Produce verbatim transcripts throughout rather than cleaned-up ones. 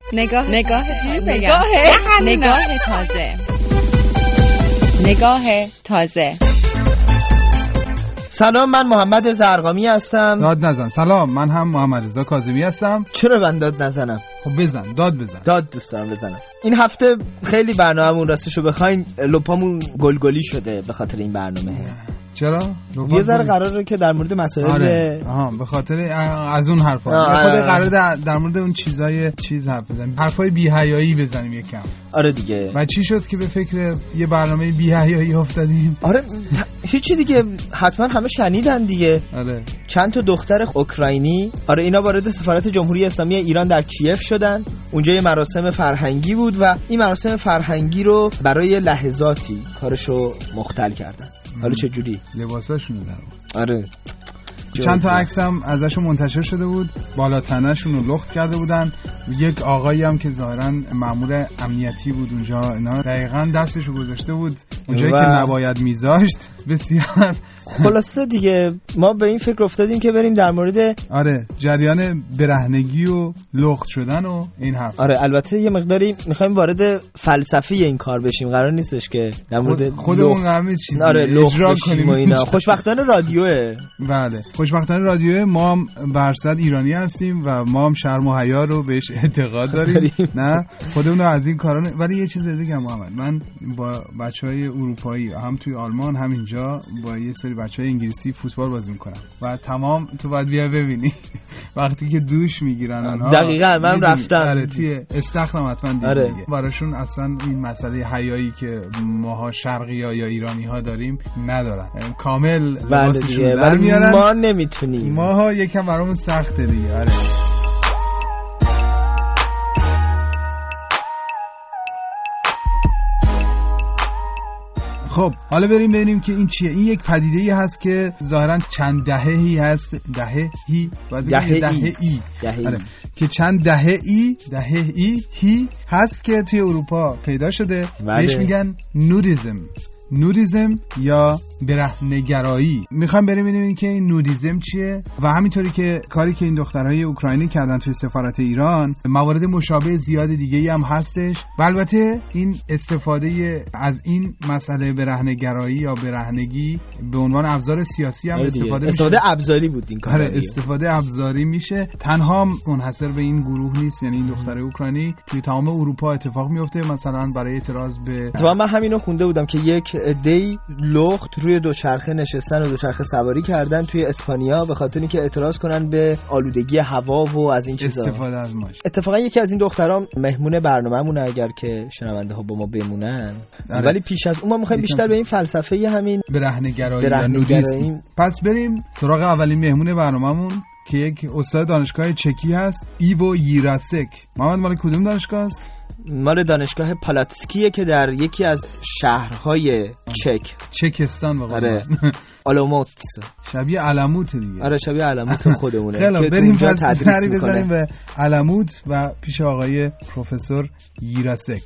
نگاه نگاه نگاه نگاه تازه نگاه تازه. سلام، من محمد زرقامی هستم. داد نزن. سلام، من هم محمد رضا کاظمی هستم. چرا من داد نزنم؟ خب بزن، داد بزن. داد دوست دارم بزنم. این هفته خیلی برنامه‌مون راستشو بخواین لپامون گلگلی شده به خاطر این برنامه. چرا؟ یه ذره قراره که در مورد مسائل آره. آها به خاطر از اون حرفا آره. خود قراره در, در مورد اون چیزای چیز حرف بزنیم، حرفای بی‌حیایی بزنیم یکم. آره دیگه. و چی شد که به فکر یه برنامه بی‌حیایی افتادیم؟ آره هیچی دیگه، حتما همه شنیدن دیگه. آره. چند تا دختر اوکراینی، آره اینا وارد سفارت جمهوری اسلامی ایران در کیف شدن. اونجا یه مراسم فرهنگی بود و این مراسم فرهنگی رو برای لحظاتی کارشو مختل کردن. حالا چه جوری؟ لباساشون در. آره. چند تا عکس هم ازشون منتشر شده بود، بالا تنه‌شون رو لخت کرده بودن. یک آقایی هم که ظاهراً مأمور امنیتی بود اونجا، اینا دقیقاً دستشو گذاشته بود اونجایی و... که نباید میذاشت. بسیار خلاصه دیگه ما به این فکر افتادیم که بریم در مورد آره جریان برهنگی و لخت شدن و این حرف. آره البته یه مقداری میخوایم وارد فلسفه این کار بشیم، قرار نیستش که در مورد خود خودمون قرار نیست چیزی آره اجرا کنیم و اینا. خوشبختانه رادیوه. بله خوشبختانه رادیوه. ما هم برصد ایرانی هستیم و ما هم شرم و حیا رو بهش اعتقاد داریم. نه خودمون از این کارا. ولی یه چیز بگم محمد، من با بچهای اروپایی هم توی آلمان هم اینجا با یه سری بچهای انگلیسی فوتبال بازی میکنم و تمام تو باید بیا ببینی وقتی که دوش میگیرن اونها. دقیقاً من رفتم. آره توی استخرام حتما دیدی. آره. دیگه براشون اصلا این مسئله حیایی که ماها شرقی‌ها یا ایرانی‌ها داریم ندارن، کامل لباسشون در میارن. ما نمیتونیم، ماها یکم برامون سخته دیگه. آره خب حالا بریم ببینیم که این چیه. این یک پدیده‌ای هست که ظاهراً چند دهه‌ای هست. دهه‌ای بعد دهه‌ای دهه‌ای دهه‌ای آره. که چند دهه‌ای دهه‌ای هی هست که توی اروپا پیدا شده. بهش میگن نودیزم. نودیزم یا برهنه‌گرایی. میخوام بریم ببینیم که این نودیزم چیه و همینطوری که کاری که این دخترای اوکراینی کردن توی سفارت ایران، موارد مشابه زیاد دیگه‌ای هم هستش. و البته این استفاده از این مسئله برهنه‌گرایی یا برهنگی به عنوان ابزار سیاسی هم استفاده میشه. استفاده ابزاری بود این کار. آره استفاده ابزاری میشه. تنها منحصر به این گروه نیست، یعنی این دخترای اوکراینی توی تمام اروپا اتفاق میفته. مثلا برای اعتراض به تو من همینو خونده بودم که یک عده‌ای لخت روی دوچرخه نشستن و دوچرخه سواری کردن توی اسپانیا به خاطر اینکه اعتراض کنن به آلودگی هوا و از این چیزا. استفاده از ماش. اتفاقا یکی از این دخترام مهمون برنامه‌مونه اگر که شنونده ها با ما بمونن. داره. ولی پیش از اون ما می‌خوایم بیشتر به این فلسفه همین برهنه‌گرایی و نودیسم. پس بریم سراغ اولین مهمون برنامه‌مون که یک استاد دانشگاه چکی هست، ایوو ییراسک. محمد مال کدوم دانشگاه است؟ مال دانشگاه پالاتسکیه که در یکی از شهرهای چک چکستان واقعا. آره آلاموت. شبیه علموت دیگه. آره شبیه علموت خودمونه. خیلی بریم پس سری بزنیم به علموت و پیش آقای پروفسور ییراسک.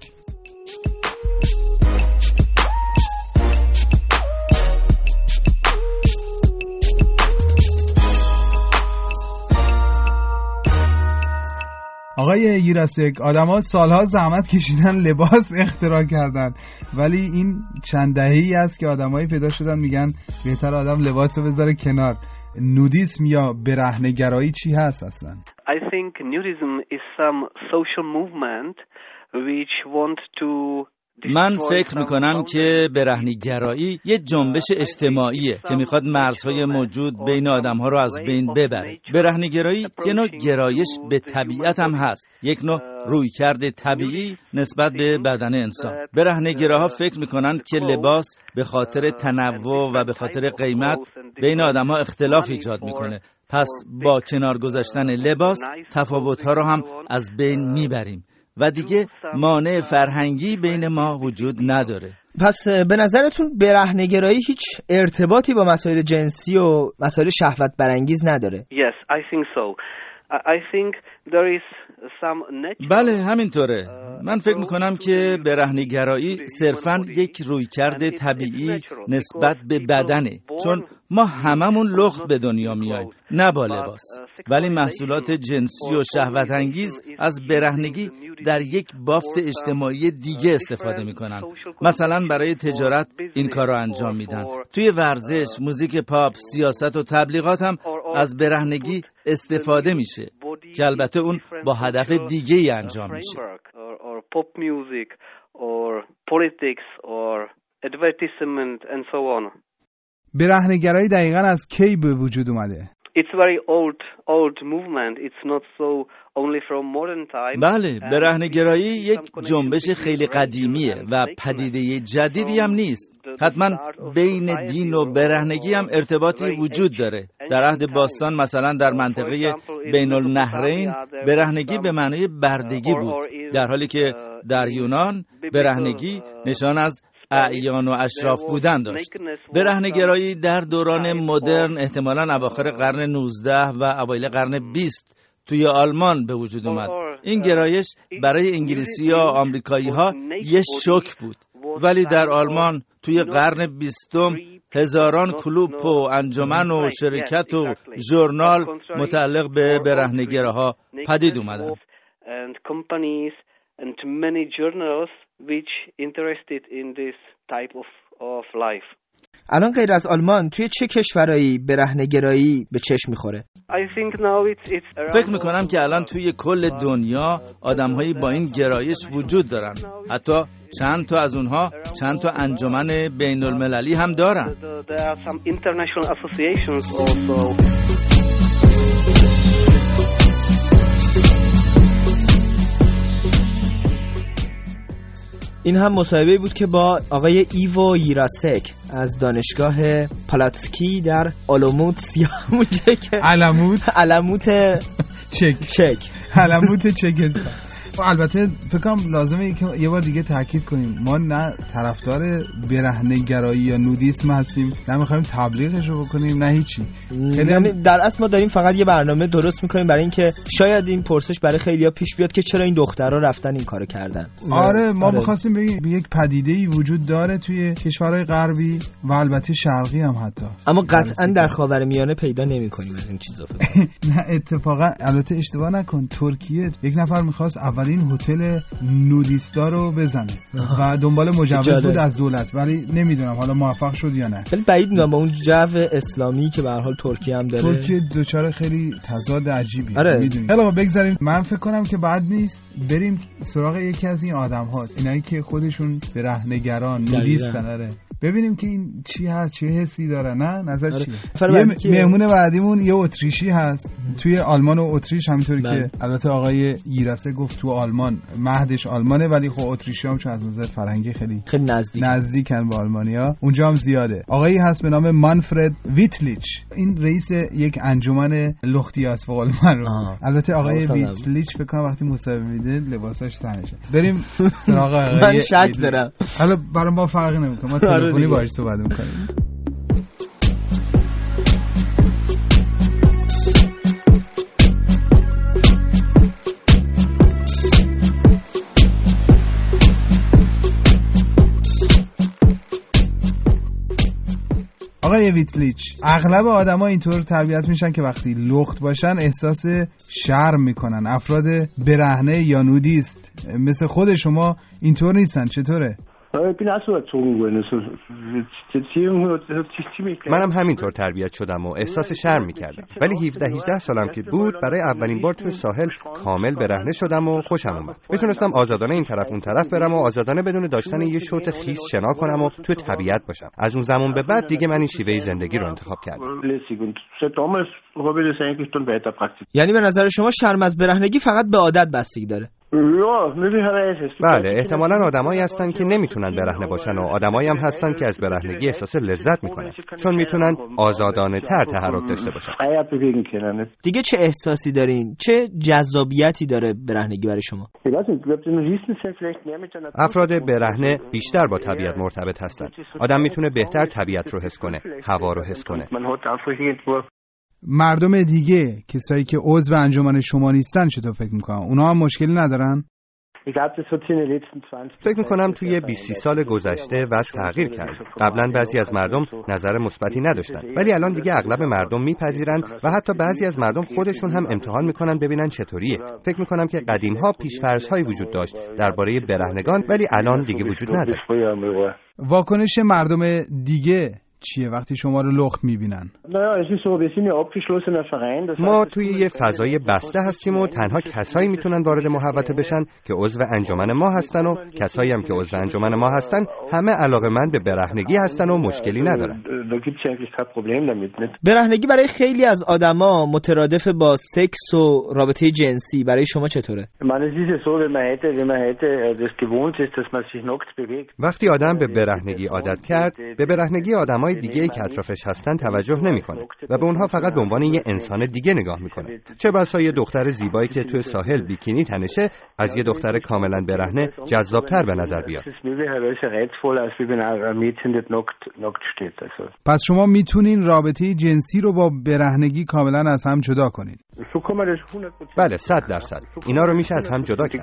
آقای ییراسک، آدم‌ها سالها زحمت کشیدن لباس اختراع کردن، ولی این چند دهه‌ای است که آدمایی پیدا شدن میگن بهتر آدم لباسو بذاره کنار. نودیسم یا برهنه‌گرایی چی هست اصلا؟ I think nudism is some social movement which want to من فکر میکنم که برهنه‌گرایی یه جنبش اجتماعیه که میخواد مرزهای موجود بین آدم‌ها رو از بین ببره. برهنه‌گرایی یه نوع گرایش به طبیعت هم هست، یک نوع رویکرد طبیعی نسبت به بدن انسان. برهنه‌گراها فکر میکنن که لباس به خاطر تنوع و به خاطر قیمت بین آدم‌ها اختلاف ایجاد میکنه. پس با کنار گذاشتن لباس تفاوت‌ها رو هم از بین میبریم و دیگه مانع فرهنگی بین ما وجود نداره. پس به نظرتون برهنه‌گرایی هیچ ارتباطی با مسائل جنسی و مسائل شهوت برانگیز نداره؟ Yes, I think so. I think there is some natural... بله همینطوره. من فکر میکنم که برهنه‌گرایی صرفاً یک رویکرد طبیعی نسبت به بدنه، چون ما هممون لخت به دنیا میاییم، نه با لباس. ولی محصولات جنسی و شهوت انگیز از برهنگی در یک بافت اجتماعی دیگه استفاده میکنن. مثلا برای تجارت این کار رو انجام میدن. توی ورزش، موزیک پاپ، سیاست و تبلیغات هم از برهنگی استفاده میشه که البته اون با هدف دیگه ای انجام میشه. pop music or politics or advertisement and so on. برهنه‌گرایی دقیقاً از کی به وجود اومده؟ It's very old old movement. It's not so only from modern time. بله، برهنه‌گرایی یک جنبش خیلی قدیمیه و پدیده جدیدی هم نیست. حتما بین دین و برهنگی هم ارتباطی وجود داره. در عهد باستان مثلا در منطقه بین النهرین برهنگی به معنای بردگی بود، در حالی که در یونان برهنگی نشان از اعیان و اشراف بودن داشت. برهنه‌گرایی در دوران مدرن احتمالاً اواخر قرن نوزده و اوایل قرن بیست توی آلمان به وجود اومد. این گرایش برای انگلیسی ها آمریکایی ها یه شوک بود، ولی در آلمان توی قرن بیستم هزاران کلوب و انجمن و شرکت و ژورنال متعلق به برهنه‌گراها پدید اومدن. and many journals which interested in this type of of life. الان غیر از آلمان توی چه کشورایی برهنه‌گرایی به چشم می‌خوره؟ I think now it's it's فکر می‌کنم که الان توی کل دنیا آدم‌هایی با این گرایش وجود دارن. حتی چند تا از اونها چند تا انجمن بین‌المللی هم دارن. There are some international associations also. این هم مصاحبه‌ای بود که با آقای ایوو ییراسک از دانشگاه پالاتسکی در آلاموت سیامونجه که علموت علموت چک چک علموت چکستان. البته فکر کنم لازمه که یه بار دیگه تاکید کنیم ما نه طرفدار برهنه‌گرایی یا نودیسم هستیم، نه می‌خوایم تبلیغش رو بکنیم، نه هیچی. یعنی در اصل ما داریم فقط یه برنامه درست می‌کنیم برای اینکه شاید این پرسش برای خیلیا پیش بیاد که چرا این دخترها رفتن این کارو کردن. آره ما می‌خواستیم بگیم یک پدیده‌ای وجود داره توی کشورهای غربی و البته شرقی هم حتی، اما قطعاً در خاورمیانه پیدا نمی‌کنیم از این چیزا. نه اتفاقا البته اشتباه نکن، ترکیه یک نفر می‌خواست اول این هتل نودیستا رو بزنه و دنبال مجوز بود از دولت، ولی نمیدونم حالا موفق شد یا نه. ولی بعید میدونم با اون جو اسلامی که به هر حال ترکیه هم داره. ترکیه دوچار خیلی تضاد عجیبی آره. میدونید. حالا بگذاریم، من فکر کنم که بعد نیست بریم سراغ یکی از این آدم‌ها، اینایی که خودشون برهنه‌گران نودیستن، آره، ببینیم که این چی هست، چه حسی داره. نه نظر آره. چیه؟ یه مهمون بعدیمون یه اتریشی هست توی آلمان و اتریش، همینطوری که البته آقای ییراسه گفت تو آلمان مهدش آلمانه، ولی خب اتریشی هم چون از نظر فرهنگی خیلی خیلی نزدیک نزدیکن به آلمانیا، اونجا هم زیاده. آقایی هست به نام مانفرد ویتلیچ، این رئیس یک انجمن لختیاست به قول من. البته آقای ویتلیچ فکر کنم وقتی مصاحبه میده لباساش تنشه. بریم سراغ آقای من شک دارم، حالا برای ما فرقی نمیکنه، ما تلفنی باهاش صحبت میکنیم. آقای ویتلیچ، اغلب آدما اینطور تربیت میشن که وقتی لخت باشن احساس شرم میکنن. افراد برهنه یا نودیست مثل خود شما اینطور نیستن، چطوره؟ منم همینطور تربیت شدم و احساس شرم میکردم، ولی هفده هجده سالم که بود برای اولین بار توی ساحل کامل برهنه شدم و خوشم اومد. میتونستم آزادانه این طرف اون طرف برم و آزادانه بدون داشتن یه شورت خیس شنا کنم و توی طبیعت باشم. از اون زمان به بعد دیگه من این شیوه زندگی رو انتخاب کردم. یعنی به نظر شما شرم از برهنگی فقط به عادت بستگی داره؟ بله، احتمالاً آدمایی هستن که نمیتونن برهنه باشن و آدمایی هم هستن که از برهنگی احساس لذت میکنن، چون میتونن آزادانه تر تحرک داشته باشن. دیگه چه احساسی دارین؟ چه جذابیتی داره برهنگی برای شما؟ افراد برهنه بیشتر با طبیعت مرتبط هستن. آدم میتونه بهتر طبیعت رو حس کنه، هوا رو حس کنه. مردم دیگه، کسایی که عضو انجمن شما نیستن، چطور فکر میکنن؟ اونا هم مشکلی ندارن؟ فکر میکنم توی بیست سال گذشته وضع تغییر کرد. قبلا بعضی از مردم نظر مثبتی نداشتن، ولی الان دیگه اغلب مردم میپذیرن و حتی بعضی از مردم خودشون هم امتحان میکنن ببینن چطوریه. فکر میکنم که قدیم‌ها پیش‌فرض‌هایی وجود داشت درباره برهنگان، ولی الان دیگه وجود نداره. واکنش مردم دیگه چیه وقتی شما رو لخت میبینن؟ ما توی یه فضای بسته هستیم و تنها کسایی میتونن وارد محوطه بشن که عضو انجمن ما هستن و کسایی هم که عضو انجمن ما هستن همه علاقه‌مند به برهنگی هستن و مشکلی ندارن. برهنگی برای خیلی از آدما مترادف با سکس و رابطه جنسی. برای شما چطوره؟ وقتی آدم به برهنگی عادت کرد، به برهنگی آدمای دیگه که اطرافش هستن توجه نمیکنه و به اونها فقط به عنوان یه انسان دیگه نگاه میکنه. چه بسا یه دختر زیبایی که توی ساحل بیکینی تنشه از یه دختر کاملا برهنه جذابتر به نظر بیاد. پس شما میتونین رابطه جنسی رو با برهنگی کاملا از هم جدا کنین؟ بله، صد درصد. اینا رو میشه از هم جدا کرد.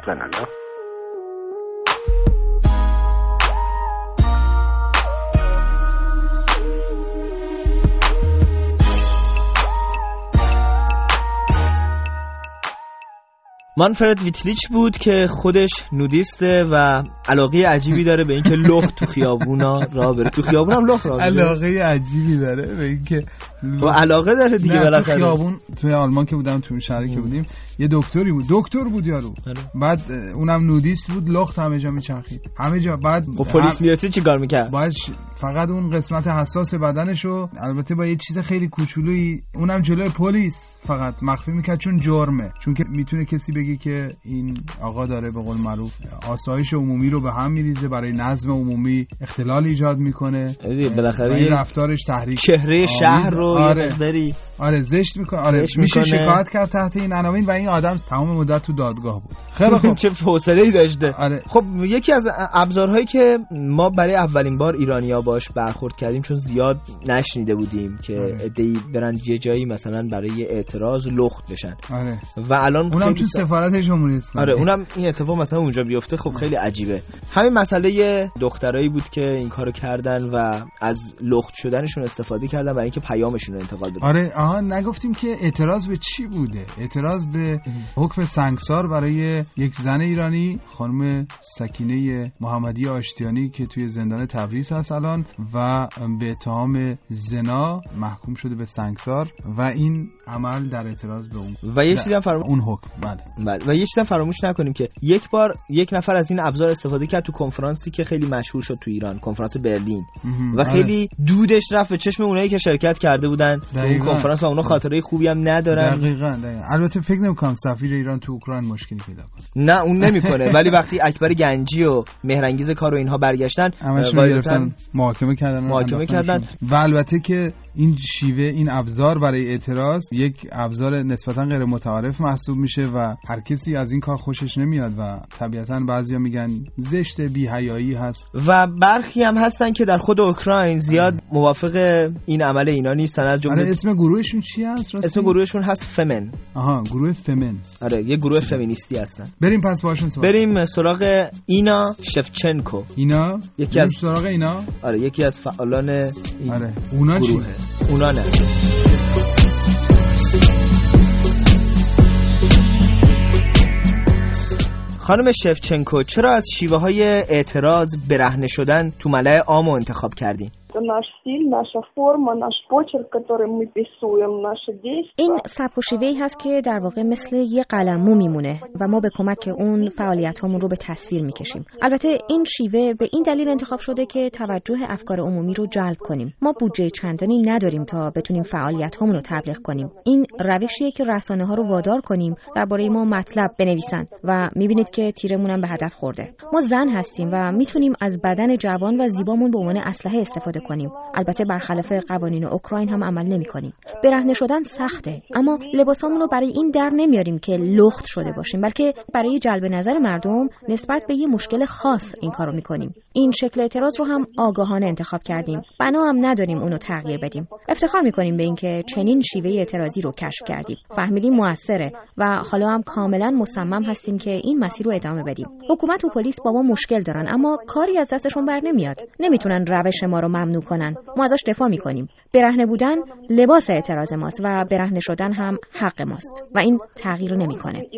مانفرد ویتلیچ بود که خودش نودیسته و علاقه عجیبی داره به اینکه لخت تو خیابونا راه بره. تو خیابون هم لخت راه بره. علاقه عجیبی داره به اینکه و علاقه داره دیگه بالاخره. تو خیابون توی آلمان که بودم، تو شهری که بودیم، یه دکتری بود، دکتر بود یارو. بعد اونم نودیست بود، لخت همه جا میچرخید. همه جا. بعد پلیس میرسید چیکار میکرد؟ باید فقط اون قسمت حساس بدنشو، البته با یه چیز خیلی کوچولویی، اونم جلوی پلیس فقط مخفی میکرد، چون جرمه. چون که میتونه کسی بگه که این آقا داره به قول معروف آسایش عمومی رو به هم میریزه، برای نظم عمومی اختلال ایجاد میکنه. بالاخره این رفتارش تحریک چهره شهر رو آره. مقداری آره زشت میکنه. آره زشت میشه میکنه. شکایت کرد تحت این عناوین و این آدم تمام مدت تو دادگاه بود. خیلی خوب. چه حوصله‌ای داشته. آره. خب یکی از ابزارهایی که ما برای اولین بار ایرانی‌ها باش برخورد کردیم، چون زیاد نشنیده بودیم که عده‌ای برن یه جایی مثلا برای اعتراض لخت بشن. آره. و الان اونم تو سفارت جمهوری اسلامی. آره اونم این اتفاق مثلا اونجا بیفته، خب خیلی عجیبه. همین مسئله دخترایی بود که این کارو کردن و از لخت شدنشون استفاده کردن برای اینکه پیامشون رو انتقال بدن. آره آها نگفتیم که اعتراض به چی بوده؟ اعتراض به حکم سنگسار برای یک زن ایرانی، خانم سکینه محمدی آشتیانی که توی زندان تبریز هست الان و به اتهام زنا محکوم شده به سنگسار و این عمل در اعتراض به اون و یه چیزی هم فراموش اون حکم. بله. بله و یه چیزی هم فراموش نکنیم که یک بار یک نفر از این ابزار استفاده کرد تو کنفرانسی که خیلی مشهور شد تو ایران، کنفرانس برلین، و خیلی دودش رفت به چشم اونایی که شرکت کرده بودن تو اون کنفرانس و اونا خاطره خوبی هم ندارن. دقیقاً دقیقاً. البته فکر نمی‌کنم سفیر ایران تو اوکراین مشکلی پیدا کنه. نه اون نمیکنه، ولی وقتی اکبر گنجی و مهرانگیز کار و اینها برگشتن گرفتن محاکمه کردن محاکمه کردن و البته که این شیوه، این ابزار برای اعتراض یک ابزار نسبتاً غیر متعارف محسوب میشه و هر کسی از این کار خوشش نمیاد و طبیعتاً بعضیا میگن زشت، بی‌حیایی هست و برخی هم هستن که در خود اوکراین زیاد موافق این عمل اینا نیستن. از جمله آره اسم گروهشون چی هست راستی؟ اسم گروهشون هست فمن. آها گروه فمن. آره یه گروه فمینیستی هستن. بریم پس باشون صحبت. بریم سراغ اینا شفچنکو. اینا یکی از سراغ اینا آره یکی از فعالان این آره اونا گروه. چی؟ اونا نه. خانم شفچنکو، چرا از شیوه های اعتراض برهنه شدن تو ملأ عام انتخاب کردین؟ این سبک و شیوه‌ای هست که در واقع مثل یه قلممو میمونه و ما به کمک اون فعالیت‌هامون رو به تصویر میکشیم. البته این شیوه به این دلیل انتخاب شده که توجه افکار عمومی رو جلب کنیم. ما بودجه چندانی نداریم تا بتونیم فعالیت‌هامون رو تبلیغ کنیم. این روشیه که رسانه‌ها رو وادار کنیم درباره ما مطلب بنویسن و میبینید که تیرمون هم به هدف خورده. ما زن هستیم و میتونیم از بدن جوان و زیبامون به عنوان اسلحه استفاده کنیم. البته برخلاف قوانین اوکراین هم عمل نمی‌کنیم. برهنه شدن سخته، اما لباسامون رو برای این در نمیاریم که لخت شده باشیم، بلکه برای جلب نظر مردم نسبت به یه مشکل خاص این کارو می‌کنیم. این شکل اعتراض رو هم آگاهانه انتخاب کردیم. بنا هم نداریم اونو تغییر بدیم. افتخار می‌کنیم به اینکه چنین شیوه اعتراضی رو کشف کردیم. فهمیدیم موثره و حالا هم کاملا مصمم هستیم که این مسیر رو ادامه بدیم. حکومت و پلیس با ما مشکل دارن، اما کاری از دستشون بر نمیاد. نمیتونن روش ما رو ممنوع کنن. ما ازش دفاع میکنیم. برهنه بودن لباس اعتراض ماست و برهنه شدن هم حق ماست و این تغییر نمیکنه.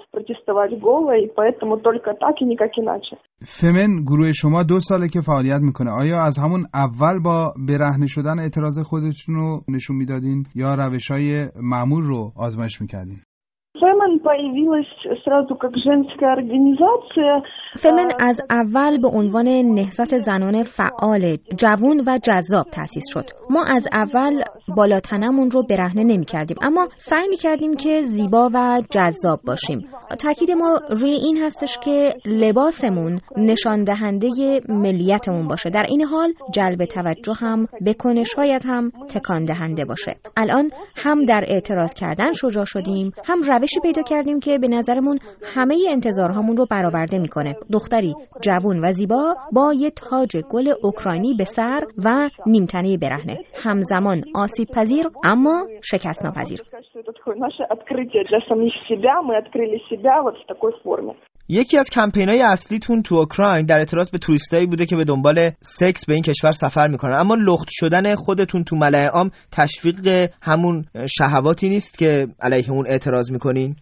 فمن گروه شما دو ساله که فعالیت میکنه. آیا از همون اول با برهنه شدن اعتراض خودتون رو نشون میدادین یا روش‌های معمول رو آزمایش میکردین؟ Фемен появилась сразу как женская организация. فمن از اول به عنوان نهضت زنان فعال، جوان و جذاب تأسیس شد. ما از اول بالاتنمون رو برهنه نمی کردیم، اما سعی می کردیم که زیبا و جذاب باشیم. تاکید ما روی این هستش که لباسمون نشان دهنده ملیتمون باشه، در این حال جلب توجه هم بکنه، شاید هم تکان دهنده باشه. الان هم در اعتراض کردن شجاع شدیم، هم روشی پیدا کردیم که به نظرمون همه انتظارهامون رو برآورده میکنه. دختری جوان و زیبا با یه تاج گل اوکراینی به سر و نیمتنه برهنه، همزمان آسیب پذیر اما شکست ناپذیر. یکی از کمپینای اصلیتون تو اوکراین در اعتراض به توریستایی بوده که به دنبال سکس به این کشور سفر میکنن، اما لخت شدن خودتون تو ملأ عام تشویق همون شهواتی نیست که علیه اون اعتراض میکنین؟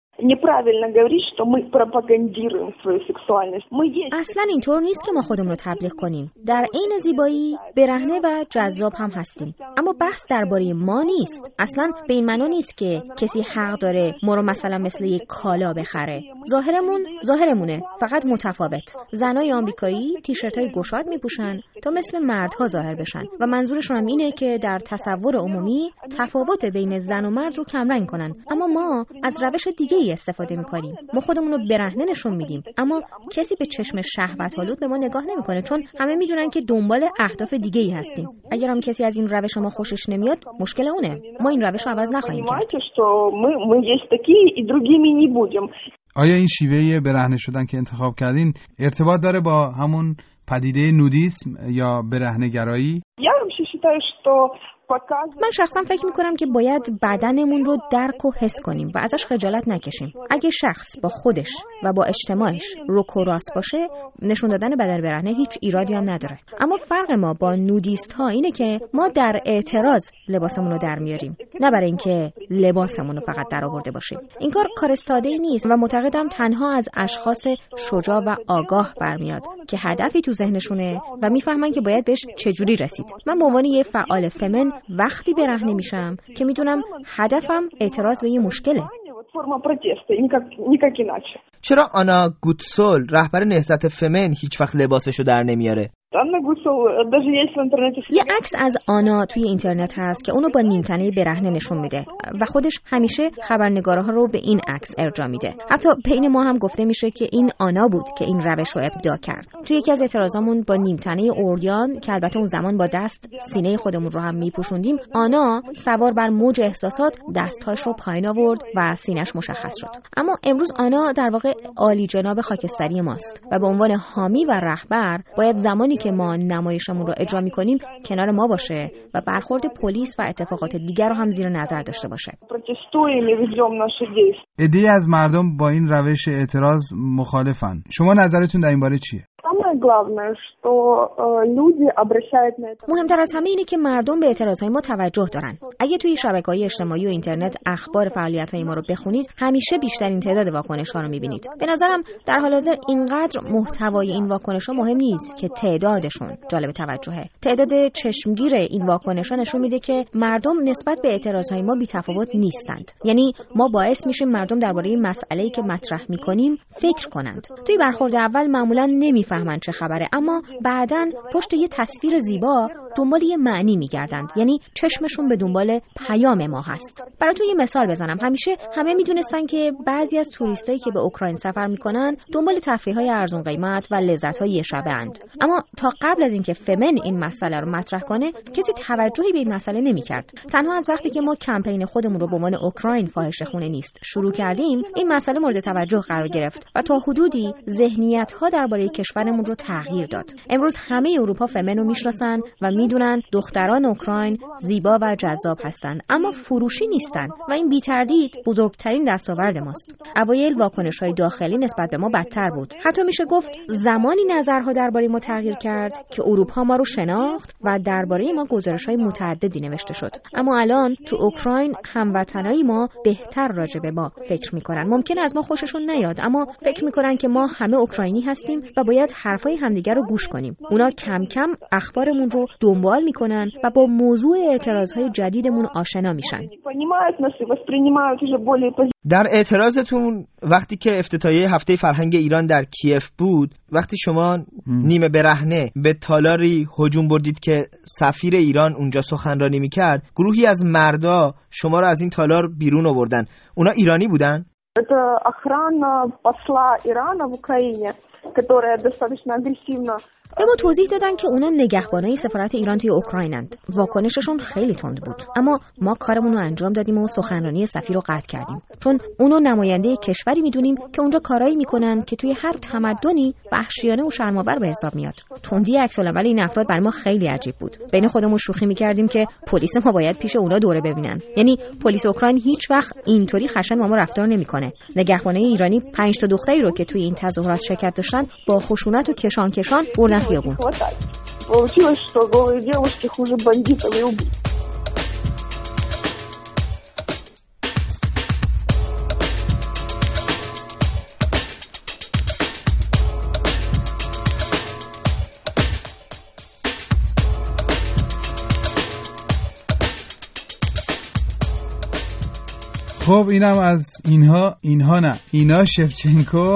اصلا اینطور نیست که ما خودمون رو تبلیغ کنیم. در عین زیبایی برهنه و جذاب هم هستیم، اما بحث درباره ما نیست. اصلا به این معنا نیست که کسی حق داره ما رو مثلا مثل یک کالا بخره. ظاهرمون ظاهرمونه، فقط متفاوت. زنای آمریکایی تیشرتای گشاد میپوشن تا مثل مردها ظاهر بشن و منظورشون هم اینه که در تصور عمومی تفاوت بین زن و مرد رو کمرنگ کنن. اما ما از روش دیگه استفاده میکنیم. ما خودمون رو برهنه نشون میدیم، اما کسی به چشم شهوت‌آلود به ما نگاه نمیکنه، چون همه میدونن که دنبال اهداف دیگه‌ای هستیم. اگر هم کسی از این روش ما خوشش نمیاد، مشکل اونه. ما این روش رو عوض نخواهیم کرد. آیا این شیوه برهنه شدن که انتخاب کردین ارتباط داره با همون پدیده نودیسم یا برهنه گرایی؟ من شخصا فکر میکنم که باید بدنمون رو درک و حس کنیم و ازش خجالت نکشیم. اگه شخص با خودش و با اجتماعش رک و راست باشه، نشون دادن بدن برهنه هیچ ایرادی هم نداره. اما فرق ما با نودیست ها اینه که ما در اعتراض لباسمون رو در میاریم، نه برای اینکه لباسمون رو فقط در آورده باشیم. این کار کار ساده‌ای نیست و معتقدم تنها از اشخاص شجاع و آگاه برمیاد که هدفی تو ذهنشونه و میفهمن که باید بهش چجوری رسید. من به عنوان یه فعال فمن وقتی برهنه میشم که میدونم هدفم اعتراض به یه مشکله. چرا آنا گوتسول رهبر نهضت فمن هیچ وقت لباسشو در نمیاره؟ یه عکس از آنا توی اینترنت هست که اونو با نیمتنه برهنه نشون میده و خودش همیشه خبرنگارها رو به این عکس ارجاع میده. حتی بین ما هم گفته میشه که این آنا بود که این روش رو ابداع کرد. توی یکی از اعتراضامون با نیمتنه اوریان که البته اون زمان با دست سینه خودمون رو هم میپوشوندیم، آنا سوار بر موج احساسات دستهاش رو پایین آورد و سینه‌اش مشخص شد. اما امروز آنا در واقع عالی جناب خاکستری ماست و به عنوان حامی و رهبر باید زمانی که ما نمایشمون رو اجرا می‌کنیم کنار ما باشه و برخورد پلیس و اتفاقات دیگر رو هم زیر نظر داشته باشه. عده‌ای از مردم با این روش اعتراض مخالفن. شما نظرتون در این باره چیه؟ مهمتر از همه اینه که مردم به اعتراضهای ما توجه دارن. اگه توی شبکه‌های اجتماعی و اینترنت اخبار فعالیت‌های ما رو بخونید، همیشه بیشترین تعداد واکنش‌ها رو می‌بینید. به نظرم در حال حاضر اینقدر محتوای این واکنش‌ها مهم نیست که تعدادشون جالب توجهه. تعداد چشمگیر این واکنش‌ها نشون میده که مردم نسبت به اعتراضهای ما بی‌تفاوت نیستند. یعنی ما باعث میشیم مردم درباره مسئله‌ای که مطرح می‌کنیم فکر کنند. توی برخورد اول معمولاً نمی‌فهمن چه خبره، اما بعداً پشت یه تصویر زیبا دنبال یه معنی میگردند. یعنی چشمشون به دنبال پیام ما هست. براتون یه مثال بزنم. همیشه همه میدونستن که بعضی از توریستایی که به اوکراین سفر میکنن دنبال تفریح‌های ارزون قیمت و لذت‌های یه شبه‌اند. اما تا قبل از اینکه فمن این مسئله رو مطرح کنه، کسی توجهی به این مسئله نمی‌کرد. تنها از وقتی که ما کمپین خودمون رو به عنوان اوکراین فاحشه‌خونه نیست شروع کردیم، این مسئله مورد توجه قرار گرفت و تا حدودی ذهنیت‌ها درباره کشورمون رو تغییر داد. امروز همه اروپا فمن رو میشناسن و میدونن دختران اوکراین زیبا و جذاب هستن، اما فروشی نیستن و این بی‌تردید بزرگترین دستاورد ماست. اوایل واکنش‌های داخلی نسبت به ما بدتر بود. حتی میشه گفت زمانی نظرها درباره ما تغییر کرد که اروپا ما رو شناخت و درباره ما گزارش‌های متعددی نوشته شد. اما الان تو اوکراین هموطنای ما بهتر راجع به ما فکر میکنن. ممکنه از ما خوششون نیاد، اما فکر میکنن که ما همه اوکراینی هستیم و باید حرفای همدیگر رو گوش کنیم. اونا کم کم اخبارمون رو دنبال میکنن و با موضوع اعتراضهای جدیدمون آشنا میشن. در اعتراضتون وقتی که افتتاحیه هفته فرهنگ ایران در کیف بود، وقتی شما نیمه برهنه به تالاری هجوم بردید که سفیر ایران اونجا سخنرانی میکرد، گروهی از مردا شما رو از این تالار بیرون آوردن. اونا ایرانی بودن؟ Это охрана посла Ирана в Украине, которая достаточно агрессивно. به ما توضیح دادن که اونا نگهبانای سفارت ایران توی اوکراینند. واکنششون خیلی تند بود، اما ما کارمون رو انجام دادیم و سخنرانی سفیر رو قطع کردیم، چون اونو نماینده کشوری میدونیم که اونجا کارایی میکنن که توی هر تمدنی وحشیانه و شرم‌آور به حساب میاد. تندی عکس‌العمل این افراد برای ما خیلی عجیب بود. بین خودمون شوخی میکردیم که پلیس ما باید پیش اونا دوره ببینن. یعنی پلیس اوکراین هیچ وقت اینطوری خشن با ما رفتار نمیکنه. نگهبانای ایرانی پنج تا دختری رو که توی این تظاهرات شرکت داشتن با خشونت و کشان کشان بردن خیابون. Получилось, что голые девушки хуже бандитов и убийц. خب اینم از اینها اینها نه اینا شفچنکو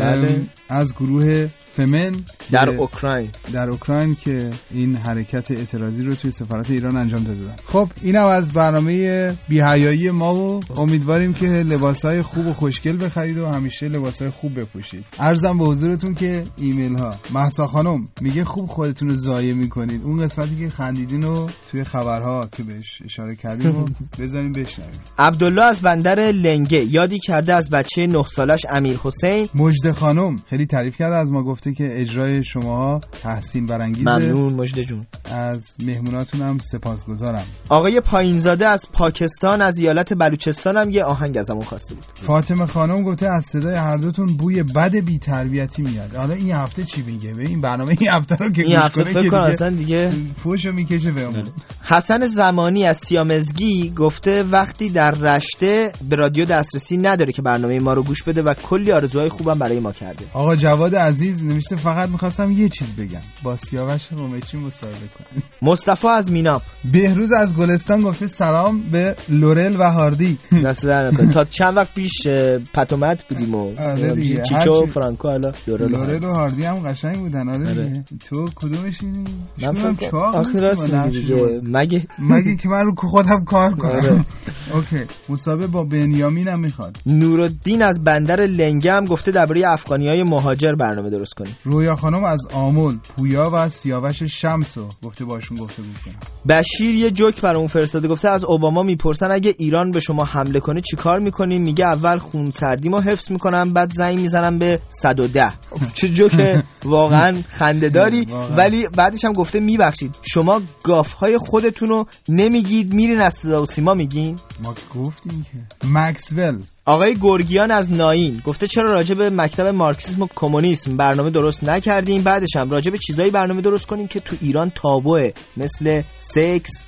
از گروه فمن در اوکراین در اوکراین که این حرکت اعتراضی رو توی سفارت ایران انجام دادن. خب اینم از برنامه بی‌حیایی ما و امیدواریم که لباسای خوب و خوشگل بخرید و همیشه لباسای خوب بپوشید. عرضم به حضورتون که ایمیل ها مهسا خانم میگه خوب خودتون رو ضایع میکنید. اون قسمتی که خندیدین رو توی خبرها که بهش اشاره کردیم رو بذاریم بشنویم. عبدالله از بندر لنگه یادی کرده از بچه نه سالش امیر حسین. مجده خانم خیلی تعریف کرده از ما، گفته که اجرای شماها تحسین برانگیزه. ممنون مجده جون. از مهموناتون هم سپاسگزارم. آقای پایینزاده از پاکستان از ایالت بلوچستان هم یه آهنگ ازمون خواسته بود. فاطمه خانم گفته از صدای هر دوتون بوی بد بی‌تربیتی میاد. حالا این هفته چی میگه؟ به این برنامه این هفته رو که این هفته فکر کنم اصلا دیگه فوشو میکشه بهمون. حسن زمانی از سیامزگی گفته وقتی در رشته به رادیو دسترسی نداره که برنامه ما رو گوش بده و کلی آرزوهای خوبم برای ما کرده. آقا جواد عزیز نوشته فقط می‌خواستم یه چیز بگم، با سیاوش قمیشی مصاحبه کنم. مصطفی از میناپ. بهروز از گلستان گفته سلام به لورل و هاردی. دست در نکنه. تا چند وقت پیش پتومت بودیم و چیچو فرانکو حالا لورل و هاردی هم قشنگ بودن. آره دیگه. تو کدومشینی؟ من فکر آخر راست میگه مگه مگه که من رو خودم کار کنم. اوکی. مصاحبه با بنیامین هم میخواد. نورالدین از بندر لنگه هم گفته درباره افغانیای مهاجر برنامه درست کنیم. رویا خانم از آمل، پویا و سیاوش شمسو گفته باشون گفتگو کنم. بشیر یه جوک برامون فرستاده، گفته از اوباما میپرسن اگه ایران به شما حمله کنه چیکار میکنیم؟ میگه اول خون سردیمو حفظ میکنم بعد زنگ میزنم به صد و ده. چه جوک واقعا خنده‌داری. ولی بعدش هم گفته میبخشید شما گافهای خودتونو نمیگید میرین از صدا و سیما میگین؟ ما گفتیم که مکسول. آقای گرگیان از ناین گفته چرا راجع به مکتب مارکسیسم و کمونیسم برنامه درست نکردیم، بعدش هم راجع به چیزایی برنامه درست کنیم که تو ایران تابوئه، مثل سکس،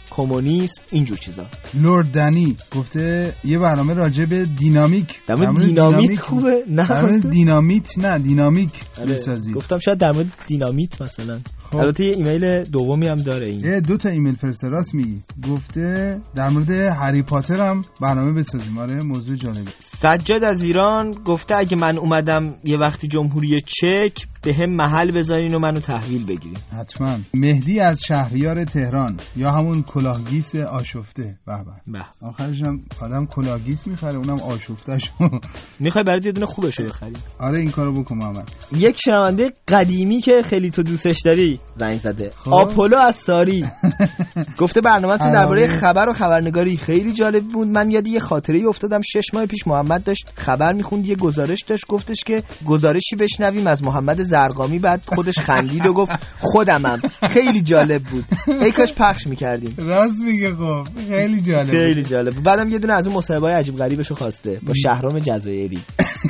کمونیسم، اینجور چیزا. لورد دنی گفته یه برنامه راجع به دینامیک. در مورد دینامیت خوبه؟ نه در مورد دینامیت نه دینامیک بسازی. گفتم شاید در مورد دینامیت مثلا. البته یه ایمیل دومی هم داره این. یه دو تا ایمیل فرسته راست میگی. گفته در مورد هری پاتر هم برنامه بسازیم. آره موضوع جالبه. سجاد از ایران گفته اگه من اومدم یه وقتی جمهوری چک به هم محل بذارین و منو تحویل بگیرین. حتما. مهدی از شهریار تهران یا همون کلاهگیس آشفته. به به. آخرش هم آدم کلاهگیس میخره اونم آشفتهشو. میخوای برات یه دونه خوبشو بخری؟ آره این کارو بکن محمد. یک شنونده قدیمی که خیلی تو دوستش داری زنگ زده. آپولو از ساری. گفته برنامه‌تون درباره خبر و خبرنگاری خیلی جالب بود. من یاد یه خاطره‌ای افتادم. شش ماه پیش محمد داشت خبر میخوند، یه گزارش داشت، گفتش که گزارشی بشنویم از محمد زرقامی، بعد خودش خندید و گفت خودمم. خیلی جالب بود. ای کاش پخش می‌کردیم. راست میگه. خب خیلی جالب. خیلی جالب. بعدم یه دونه از اون مصاحبه‌های عجیب غریبشو خواسته با شهرام جزایری.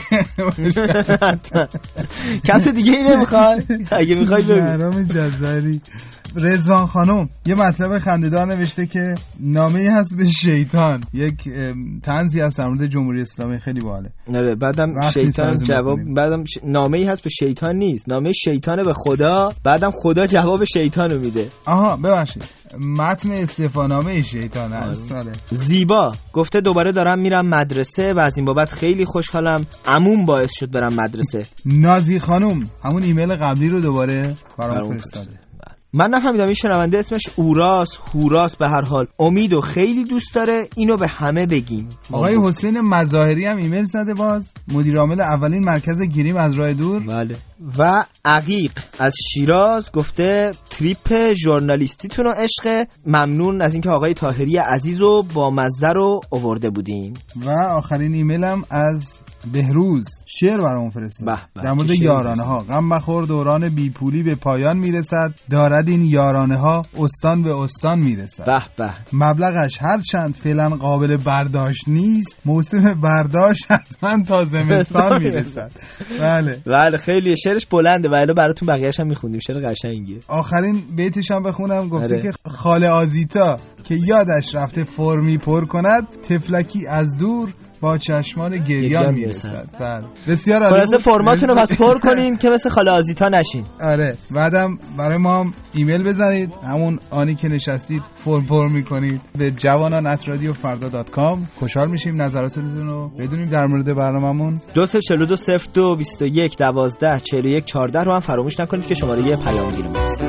کس دیگه ای نمیخواد؟ اگه میخوای بگو. شهرام جزایری. رضوان خانم یه مطلب خنده‌دار نوشته که نامه‌ای هست به شیطان، یک طنزی هست در مورد جمهوری اسلامی، خیلی باحاله. آره بعدم شیطان جواب، بعدم ش... نامه‌ای هست به شیطان نیست، نامه شیطان به خدا، بعدم خدا جواب شیطان رو میده. آها ببخشید متن استعفانامه شیطان هست. آره. زیبا گفته دوباره دارم میرم مدرسه و از این بابت خیلی خوشحالم. عموم باعث شد برم مدرسه. نازی خانم همون ایمیل قبلی رو دوباره برام فرستاده. من نفهمیدم این شنونده اسمش اوراس هوراس، به هر حال امیدو خیلی دوست داره، اینو به همه بگیم. آقای حسین مظاهری هم ایمیل زده، باز مدیر عامل اولین مرکز گریم از راه دور. بله. و عقیق از شیراز گفته تریپ ژورنالیستیتون و عشق، ممنون از اینکه آقای طاهری عزیزو با مزه رو آورده بودین. و آخرین ایمیلم از بهروز شعر برامون فرستاد در مورد یارانه ها. غم مخور دوران بی پولی به پایان میرسد، دارد این یارانه ها استان به استان میرسد. به به. مبلغش هر چند فعلا قابل برداشت نیست، موسم برداشت حتما تا زمستان میرسد. بله بله خیلی شعرش بلنده، ولی براتون بقیه‌اش هم میخوندیم، شعر قشنگیه. آخرین بیتش هم بخونم. گفته اره. که خاله آزیتا که یادش رفته فرمی پر کند، تفلکی از دور با چشمان گریان میرسد. بله بسیار عالی. خلاص فرماتونو پس پر کنین که مثل خاله آزیتا نشین. آره بعدم برای ما هم ایمیل بزنید، همون آنی که نشستید فرم پر میکنید به جوانان ات رادیو فردا دات کام. خوشحال میشیم نظراتتون رو بدونیم در مورد برنامه‌مون. دو صفر چهل و دو صفر دو بیست و یک دوازده چهل و یک چهارده رو هم فراموش نکنید که شماره یه پیامگیر ماست.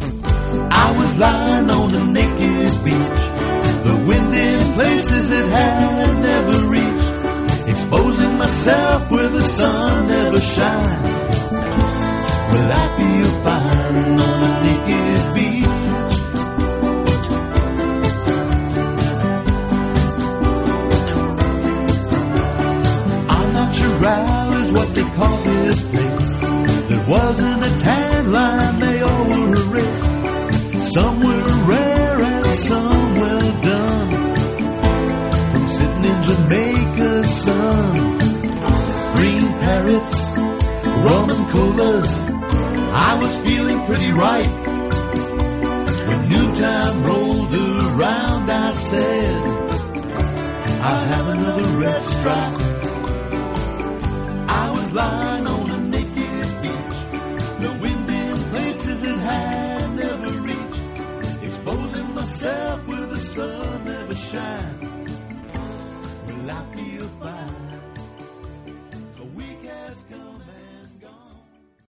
I was lying on a naked beach, the wind in places it had never reached, exposing myself where the sun never shines. Will I feel fine on a naked beach? Al-Natural is what they call this place. There wasn't a tan line, they all were erased. Some were rare and some well done, from sitting in Jamaica's sun. Green parrots, rum and colas, I was feeling pretty right. When new time rolled around I said, I'll have another red stripe. I was lying on a naked beach, the wind in places it had